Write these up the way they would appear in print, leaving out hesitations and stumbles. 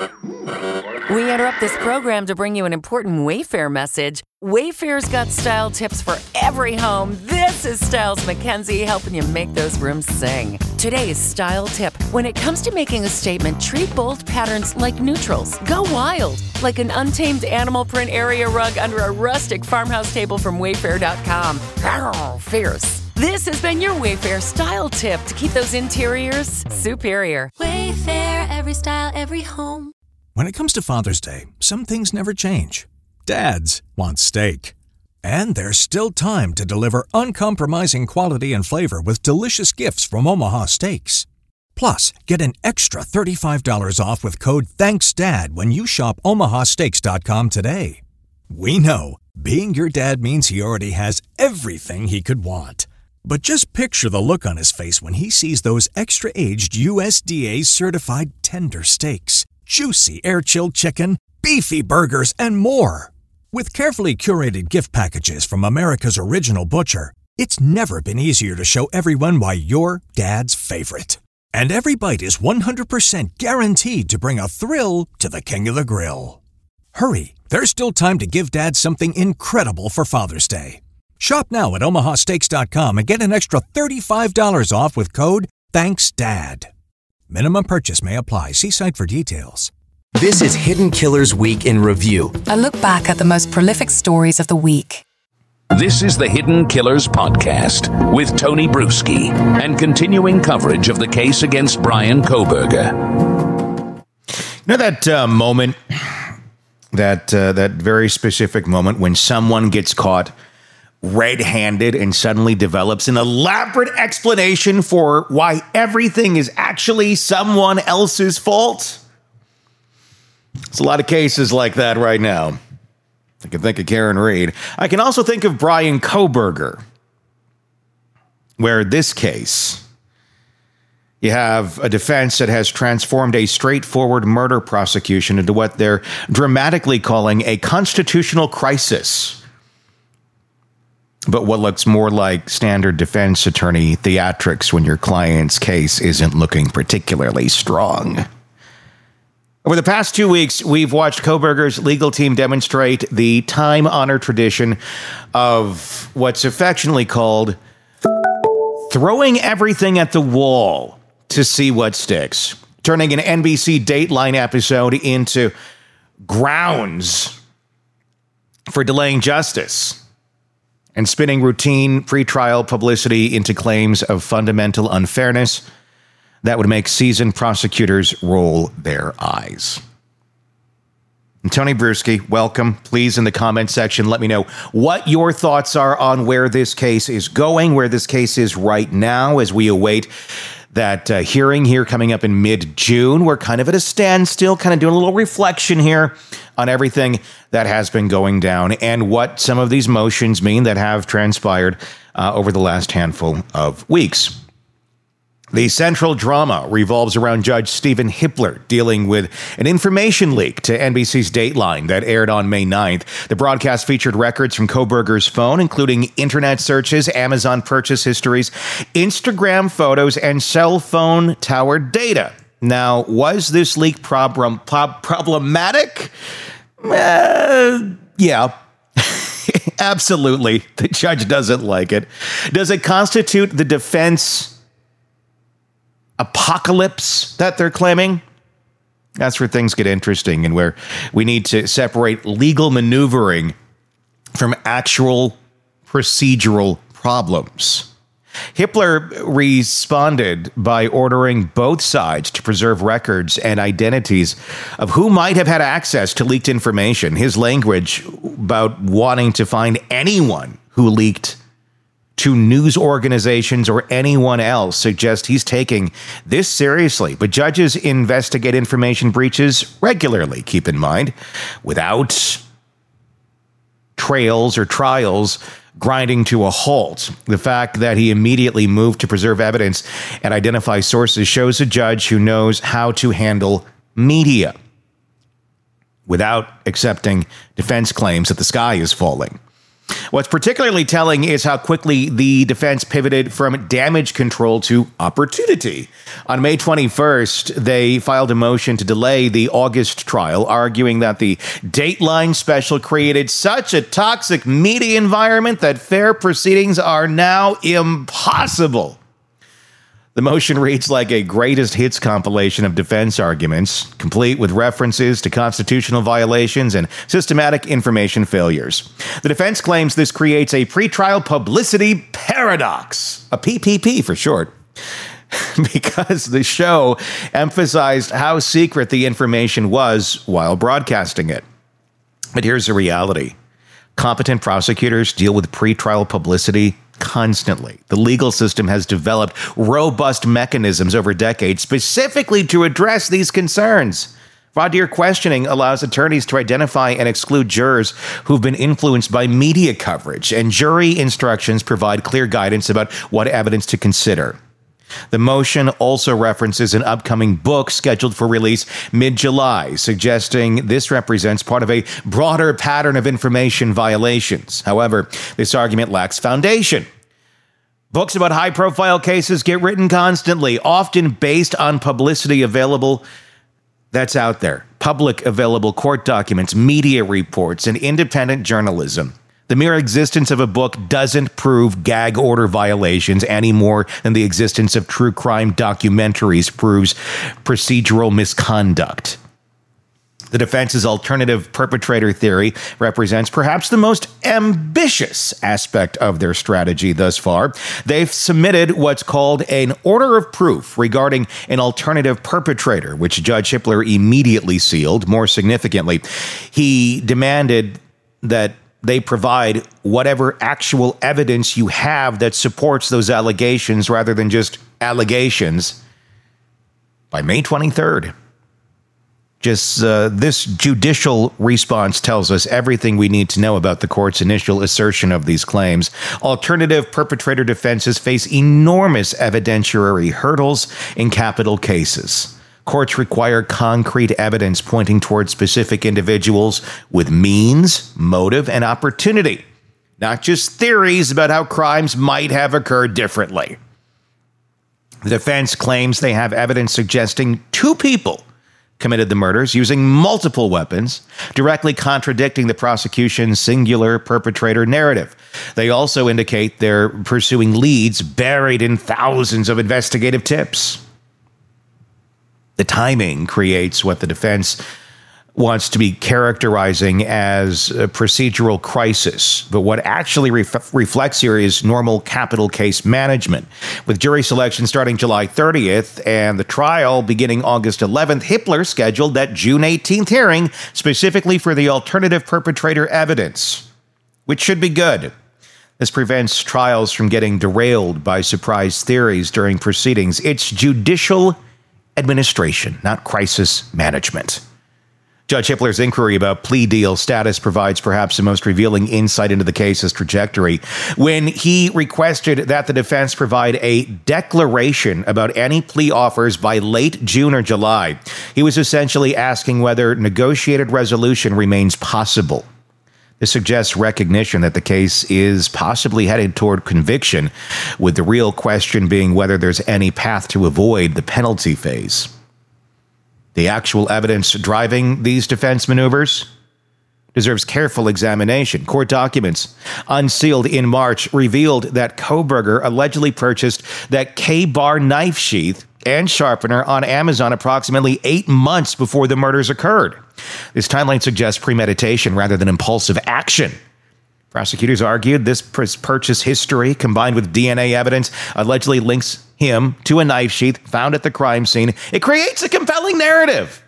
We interrupt this program to bring you an important Wayfair message. Wayfair's got style tips for every home. This is Styles McKenzie helping you make those rooms sing. Today's style tip. When it comes to making a statement, treat bold patterns like neutrals. Go wild, like an untamed animal print area rug under a rustic farmhouse table from Wayfair.com. Arr, fierce. This has been your Wayfair style tip to keep those interiors superior. Wayfair, every style, every home. When it comes to Father's Day, some things never change. Dads want steak. And there's still time to deliver uncompromising quality and flavor with delicious gifts from Omaha Steaks. Plus, get an extra $35 off with code THANKSDAD when you shop omahasteaks.com today. We know being your dad means he already has everything he could want. But just picture the look on his face when he sees those extra-aged USDA-certified tender steaks, juicy air-chilled chicken, beefy burgers, and more. With carefully curated gift packages from America's original butcher, it's never been easier to show everyone why you're Dad's favorite. And every bite is 100% guaranteed to bring a thrill to the king of the grill. Hurry, there's still time to give Dad something incredible for Father's Day. Shop now at omahasteaks.com and get an extra $35 off with code THANKSDAD. Minimum purchase may apply. See site for details. This is Hidden Killers Week in Review. A look back at the most prolific stories of the week. This is the Hidden Killers Podcast with Tony Bruschi and continuing coverage of the case against Bryan Kohberger. You know that moment, that very specific moment when someone gets caught red-handed and suddenly develops an elaborate explanation for why everything is actually someone else's fault? There's a lot of cases like that right now. I can think of Karen Reed. I can also think of Bryan Kohberger, where this case, you have a defense that has transformed a straightforward murder prosecution into what they're dramatically calling a constitutional crisis. But what looks more like standard defense attorney theatrics when your client's case isn't looking particularly strong. Over the past 2 weeks, we've watched Kohberger's legal team demonstrate the time-honored tradition of what's affectionately called throwing everything at the wall to see what sticks, turning an NBC Dateline episode into grounds for delaying justice, and spinning routine pretrial publicity into claims of fundamental unfairness that would make seasoned prosecutors roll their eyes. And Tony Bruschi, welcome. Please, in the comment section, let me know what your thoughts are on where this case is going, where this case is right now as we await that hearing here coming up in mid-June. We're kind of at a standstill, kind of doing a little reflection here on everything that has been going down and what some of these motions mean that have transpired over the last handful of weeks. The central drama revolves around Judge Stephen Hippler dealing with an information leak to NBC's Dateline that aired on May 9th. The broadcast featured records from Kohberger's phone, including internet searches, Amazon purchase histories, Instagram photos, and cell phone tower data. Now, was this leak problematic? Yeah. Absolutely. The judge doesn't like it. Does it constitute the defense apocalypse that they're claiming? That's where things get interesting and where we need to separate legal maneuvering from actual procedural problems. Hippler responded by ordering both sides to preserve records and identities of who might have had access to leaked information. His language about wanting to find anyone who leaked to news organizations or anyone else suggests he's taking this seriously. But judges investigate information breaches regularly, keep in mind, without trails or trials grinding to a halt. The fact that he immediately moved to preserve evidence and identify sources shows a judge who knows how to handle media without accepting defense claims that the sky is falling. What's particularly telling is how quickly the defense pivoted from damage control to opportunity. On May 21st, they filed a motion to delay the August trial, arguing that the Dateline special created such a toxic media environment that fair proceedings are now impossible. The motion reads like a greatest hits compilation of defense arguments, complete with references to constitutional violations and systematic information failures. The defense claims this creates a pretrial publicity paradox, a PPP for short, because the show emphasized how secret the information was while broadcasting it. But here's the reality. Competent prosecutors deal with pretrial publicity constantly. The legal system has developed robust mechanisms over decades specifically to address these concerns. Voir dire questioning allows attorneys to identify and exclude jurors who've been influenced by media coverage, and jury instructions provide clear guidance about what evidence to consider. The motion also references an upcoming book scheduled for release mid-July, suggesting this represents part of a broader pattern of information violations. However, this argument lacks foundation. Books about high-profile cases get written constantly, often based on publicity available that's out there, public available court documents, media reports, and independent journalism. The mere existence of a book doesn't prove gag order violations any more than the existence of true crime documentaries proves procedural misconduct. The defense's alternative perpetrator theory represents perhaps the most ambitious aspect of their strategy thus far. They've submitted what's called an order of proof regarding an alternative perpetrator, which Judge Hippler immediately sealed. More significantly, he demanded that they provide whatever actual evidence you have that supports those allegations rather than just allegations by May 23rd. This judicial response tells us everything we need to know about the court's initial assertion of these claims. Alternative perpetrator defenses face enormous evidentiary hurdles in capital cases. Courts require concrete evidence pointing towards specific individuals with means, motive, and opportunity, not just theories about how crimes might have occurred differently. The defense claims they have evidence suggesting two people committed the murders using multiple weapons, directly contradicting the prosecution's singular perpetrator narrative. They also indicate they're pursuing leads buried in thousands of investigative tips. The timing creates what the defense wants to be characterizing as a procedural crisis. But what actually reflects here is normal capital case management. With jury selection starting July 30th and the trial beginning August 11th, Hippler scheduled that June 18th hearing specifically for the alternative perpetrator evidence, which should be good. This prevents trials from getting derailed by surprise theories during proceedings. It's judicial administration, not crisis management. Judge Hippler's inquiry about plea deal status provides perhaps the most revealing insight into the case's trajectory. When he requested that the defense provide a declaration about any plea offers by late June or July, he was essentially asking whether negotiated resolution remains possible. This suggests recognition that the case is possibly headed toward conviction, with the real question being whether there's any path to avoid the penalty phase. The actual evidence driving these defense maneuvers deserves careful examination. Court documents unsealed in March revealed that Kohberger allegedly purchased that K-Bar knife sheath and sharpener on Amazon approximately 8 months before the murders occurred. This timeline suggests premeditation rather than impulsive action. Prosecutors argued this purchase history, combined with DNA evidence, allegedly links him to a knife sheath found at the crime scene. It creates a compelling narrative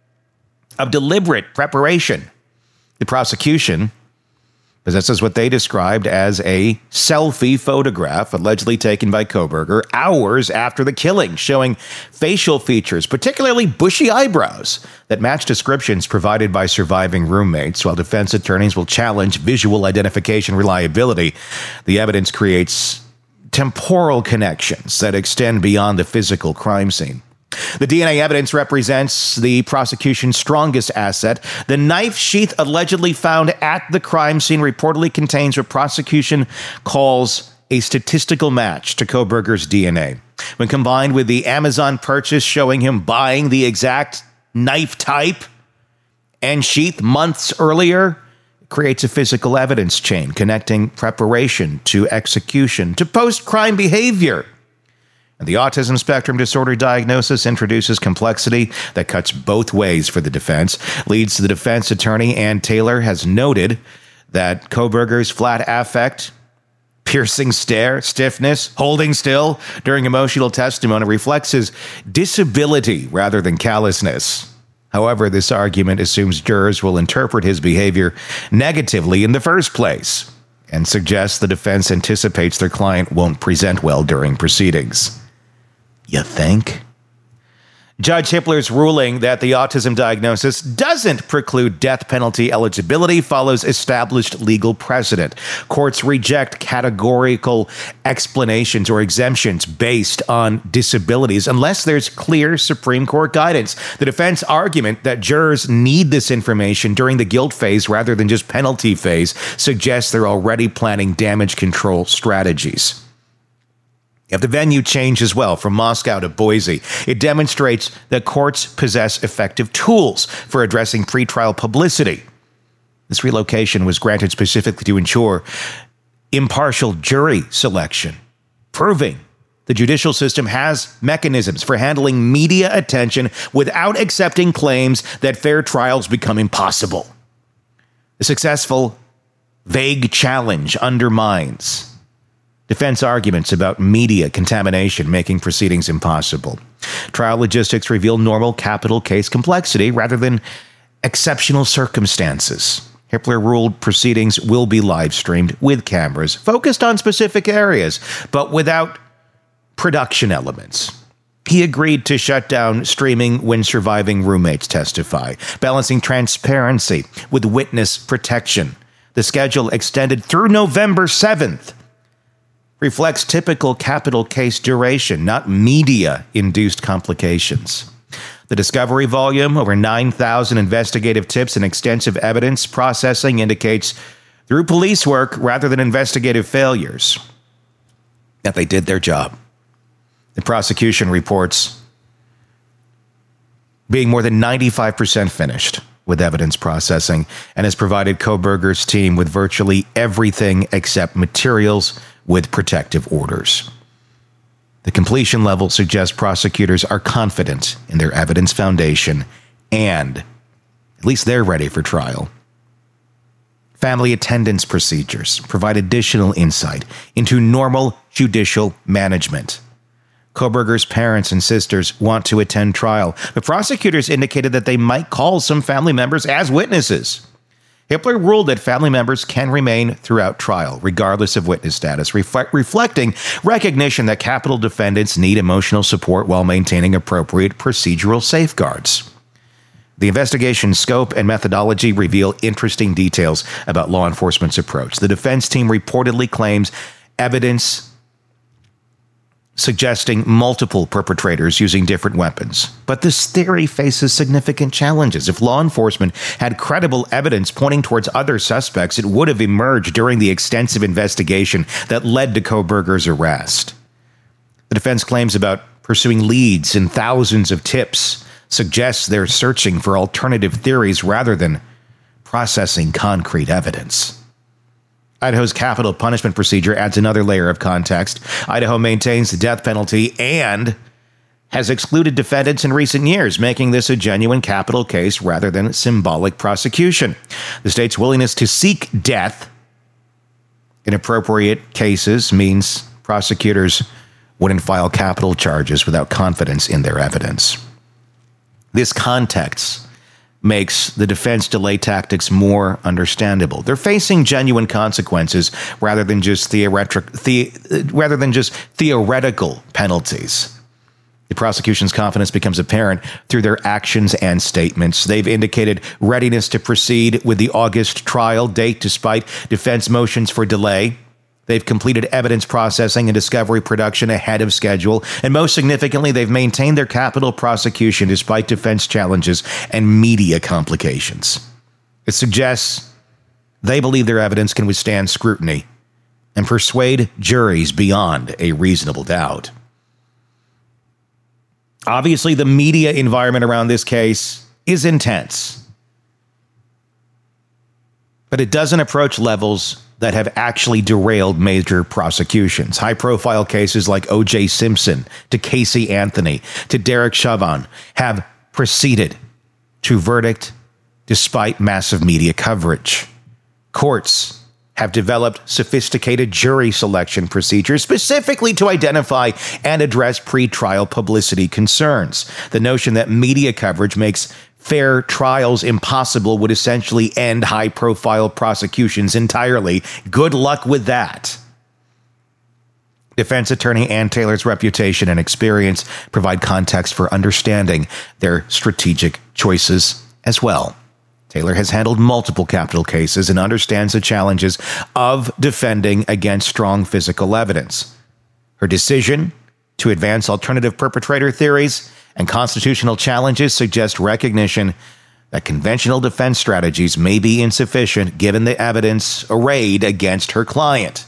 of deliberate preparation. The prosecution possesses what they described as a selfie photograph allegedly taken by Kohberger hours after the killing, showing facial features, particularly bushy eyebrows, that match descriptions provided by surviving roommates. While defense attorneys will challenge visual identification reliability, the evidence creates temporal connections that extend beyond the physical crime scene. The DNA evidence represents the prosecution's strongest asset. The knife sheath allegedly found at the crime scene reportedly contains what prosecution calls a statistical match to Kohberger's DNA. When combined with the Amazon purchase showing him buying the exact knife type and sheath months earlier, it creates a physical evidence chain connecting preparation to execution to post-crime behavior. And the autism spectrum disorder diagnosis introduces complexity that cuts both ways for the defense. Leads to the defense attorney, Ann Taylor, has noted that Kohberger's flat affect, piercing stare, stiffness, holding still during emotional testimony reflects his disability rather than callousness. However, this argument assumes jurors will interpret his behavior negatively in the first place and suggests the defense anticipates their client won't present well during proceedings. You think? Judge Hippler's ruling that the autism diagnosis doesn't preclude death penalty eligibility follows established legal precedent. Courts reject categorical explanations or exemptions based on disabilities unless there's clear Supreme Court guidance. The defense argument that jurors need this information during the guilt phase rather than just penalty phase suggests they're already planning damage control strategies. If the venue changed as well from Moscow to Boise, it demonstrates that courts possess effective tools for addressing pretrial publicity. This relocation was granted specifically to ensure impartial jury selection, proving the judicial system has mechanisms for handling media attention without accepting claims that fair trials become impossible. The successful, vague challenge undermines defense arguments about media contamination making proceedings impossible. Trial logistics reveal normal capital case complexity rather than exceptional circumstances. Hippler ruled proceedings will be live streamed with cameras focused on specific areas, but without production elements. He agreed to shut down streaming when surviving roommates testify, balancing transparency with witness protection. The schedule extended through November 7th. Reflects typical capital case duration, not media-induced complications. The discovery volume, over 9,000 investigative tips and extensive evidence processing indicates, through police work rather than investigative failures, that they did their job. The prosecution reports being more than 95% finished with evidence processing and has provided Kohberger's team with virtually everything except materials with protective orders. The completion level suggests prosecutors are confident in their evidence foundation and at least they're ready for trial. Family attendance procedures provide additional insight into normal judicial management. Kohberger's parents and sisters want to attend trial, but prosecutors indicated that they might call some family members as witnesses. Hippler ruled that family members can remain throughout trial, regardless of witness status, reflecting recognition that capital defendants need emotional support while maintaining appropriate procedural safeguards. The investigation's scope and methodology reveal interesting details about law enforcement's approach. The defense team reportedly claims evidence suggesting multiple perpetrators using different weapons. But this theory faces significant challenges. If law enforcement had credible evidence pointing towards other suspects, it would have emerged during the extensive investigation that led to Kohberger's arrest. The defense claims about pursuing leads and thousands of tips suggests they're searching for alternative theories rather than processing concrete evidence. Idaho's capital punishment procedure adds another layer of context. Idaho maintains the death penalty and has excluded defendants in recent years, making this a genuine capital case rather than symbolic prosecution. The state's willingness to seek death in appropriate cases means prosecutors wouldn't file capital charges without confidence in their evidence. This context makes the defense delay tactics more understandable. They're facing genuine consequences rather than just theoretical penalties. The prosecution's confidence becomes apparent through their actions and statements. They've indicated readiness to proceed with the August trial date despite defense motions for delay. They've completed evidence processing and discovery production ahead of schedule. And most significantly, they've maintained their capital prosecution despite defense challenges and media complications. It suggests they believe their evidence can withstand scrutiny and persuade juries beyond a reasonable doubt. Obviously, the media environment around this case is intense, but it doesn't approach levels that have actually derailed major prosecutions. High-profile cases like O.J. Simpson to Casey Anthony to Derek Chauvin have proceeded to verdict despite massive media coverage. Courts have developed sophisticated jury selection procedures specifically to identify and address pretrial publicity concerns. The notion that media coverage makes fair trials impossible would essentially end high-profile prosecutions entirely. Good luck with that. Defense attorney Ann Taylor's reputation and experience provide context for understanding their strategic choices as well. Taylor has handled multiple capital cases and understands the challenges of defending against strong physical evidence. Her decision to advance alternative perpetrator theories and constitutional challenges suggest recognition that conventional defense strategies may be insufficient given the evidence arrayed against her client.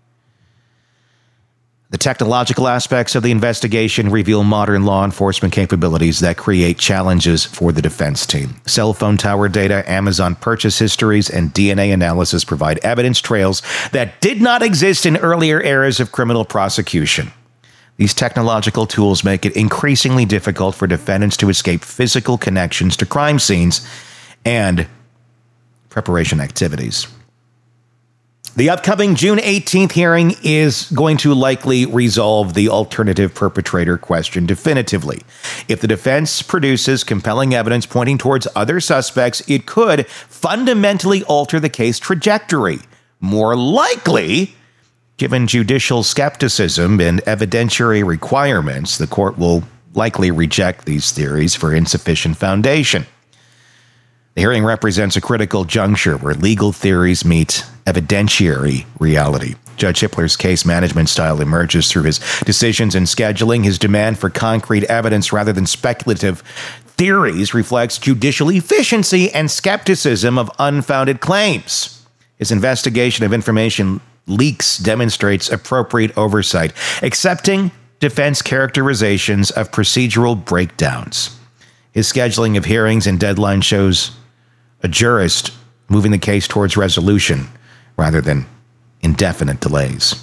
The technological aspects of the investigation reveal modern law enforcement capabilities that create challenges for the defense team. Cell phone tower data, Amazon purchase histories, and DNA analysis provide evidence trails that did not exist in earlier eras of criminal prosecution. These technological tools make it increasingly difficult for defendants to escape physical connections to crime scenes and preparation activities. The upcoming June 18th hearing is going to likely resolve the alternative perpetrator question definitively. If the defense produces compelling evidence pointing towards other suspects, it could fundamentally alter the case trajectory. More likely, given judicial skepticism and evidentiary requirements, the court will likely reject these theories for insufficient foundation. The hearing represents a critical juncture where legal theories meet evidentiary reality. Judge Hippler's case management style emerges through his decisions and scheduling. His demand for concrete evidence rather than speculative theories reflects judicial efficiency and skepticism of unfounded claims. His investigation of information leaks demonstrates appropriate oversight, accepting defense characterizations of procedural breakdowns. His scheduling of hearings and deadlines shows a jurist moving the case towards resolution rather than indefinite delays.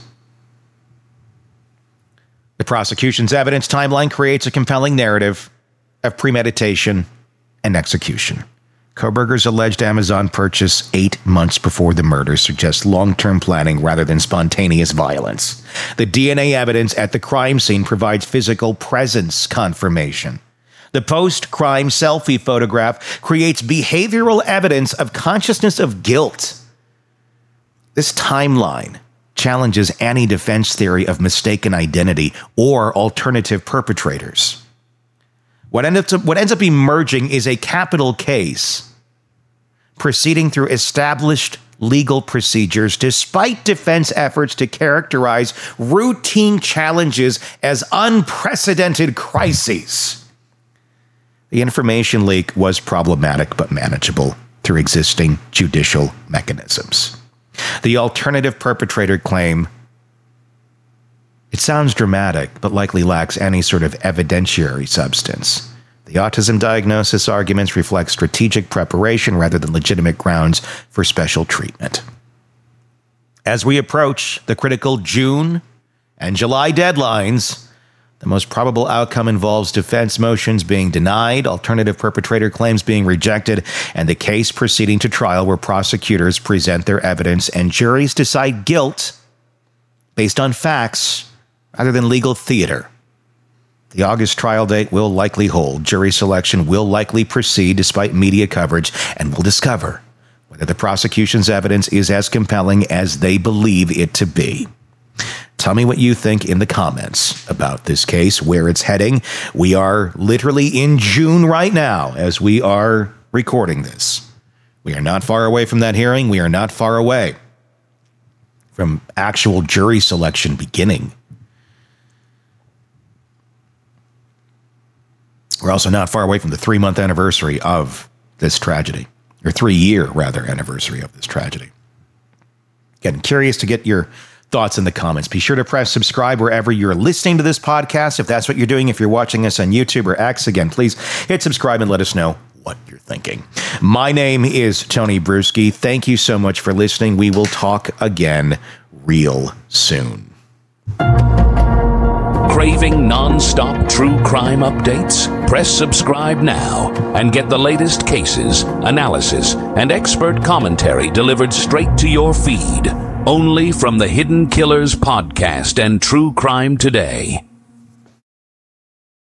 The prosecution's evidence timeline creates a compelling narrative of premeditation and execution. Kohberger's alleged Amazon purchase 8 months before the murder suggests long-term planning rather than spontaneous violence. The DNA evidence at the crime scene provides physical presence confirmation. The post-crime selfie photograph creates behavioral evidence of consciousness of guilt. This timeline challenges any defense theory of mistaken identity or alternative perpetrators. What ends up emerging is a capital case proceeding through established legal procedures despite defense efforts to characterize routine challenges as unprecedented crises. The information leak was problematic but manageable through existing judicial mechanisms. The alternative perpetrator claim, it sounds dramatic, but likely lacks any sort of evidentiary substance. The autism diagnosis arguments reflect strategic preparation rather than legitimate grounds for special treatment. As we approach the critical June and July deadlines, the most probable outcome involves defense motions being denied, alternative perpetrator claims being rejected, and the case proceeding to trial where prosecutors present their evidence and juries decide guilt based on facts rather than legal theater. The August trial date will likely hold. Jury selection will likely proceed despite media coverage, and we'll discover whether the prosecution's evidence is as compelling as they believe it to be. Tell me what you think in the comments about this case, where it's heading. We are literally in June right now as we are recording this. We are not far away from that hearing. We are not far away from actual jury selection beginning. We're also not far away from the 3-month anniversary of this tragedy, or 3-year, rather, anniversary of this tragedy. Again, curious to get your thoughts in the comments. Be sure to press subscribe wherever you're listening to this podcast. If that's what you're doing, if you're watching us on YouTube or X, again, please hit subscribe and let us know what you're thinking. My name is Tony Bruschi. Thank you so much for listening. We will talk again real soon. Craving non-stop true crime updates? Press subscribe now and get the latest cases, analysis, and expert commentary delivered straight to your feed. Only from the Hidden Killers podcast and True Crime Today.